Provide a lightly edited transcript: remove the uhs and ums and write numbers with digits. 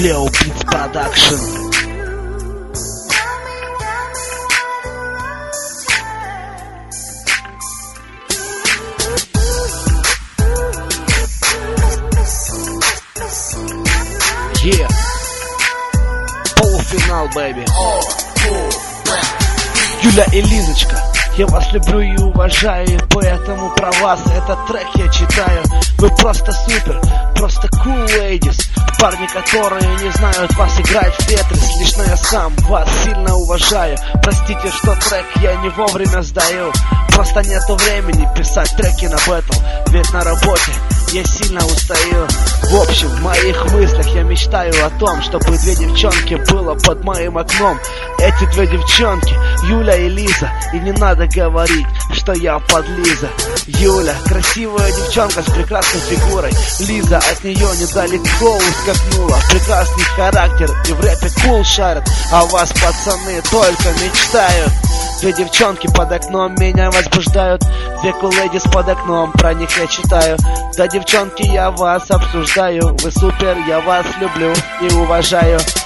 Cleo Beats Production. Yeah. Полуфинал, бэйби. Юля и Лизочка, я вас люблю и уважаю, и поэтому про вас этот трек я читаю. Вы просто супер, просто cool ladies, парни, которые не знают вас играть в Тетрис. Лично я сам вас сильно уважаю. Простите, что трек я не вовремя сдаю. Просто нету времени писать треки на бэтл, ведь на работе я сильно устаю. В общем, в моих мыслях я мечтаю о том, чтобы две девчонки было под моим окном. Эти две девчонки, Юля и Лиза. И не надо говорить, что я подлиза. Юля, красивая девчонка с прекрасной фигурой. Лиза от нее недалеко ускакнула. Прекрасный характер и в рэпе кул шарит. А вас, пацаны, только мечтают. Две девчонки под окном меня возбуждают. Две cool ladies под окном, про них я читаю. Да, девчонки, я вас обсуждаю. Вы супер, я вас люблю и уважаю.